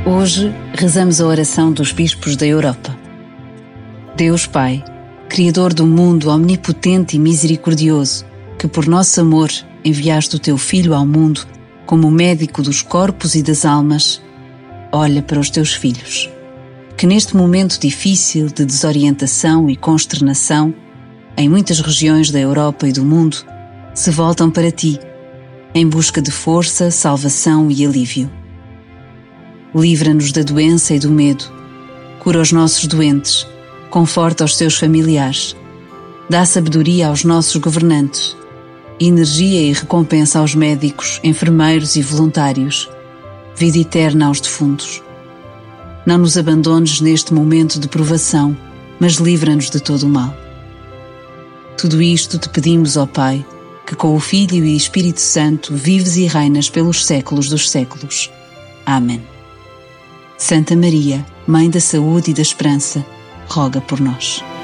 Hoje rezamos a oração dos bispos da Europa. Deus Pai, Criador do mundo omnipotente e misericordioso, que por nosso amor enviaste o Teu Filho ao mundo como médico dos corpos e das almas, olha para os Teus filhos, que neste momento difícil de desorientação e consternação, em muitas regiões da Europa e do mundo, se voltam para Ti, em busca de força, salvação e alívio. Livra-nos da doença e do medo, cura os nossos doentes, conforta os seus familiares, dá sabedoria aos nossos governantes, energia e recompensa aos médicos, enfermeiros e voluntários, vida eterna aos defuntos. Não nos abandones neste momento de provação, mas livra-nos de todo o mal. Tudo isto te pedimos, ó Pai, que com o Filho e o Espírito Santo vives e reinas pelos séculos dos séculos. Amém. Santa Maria, Mãe da Saúde e da Esperança, roga por nós.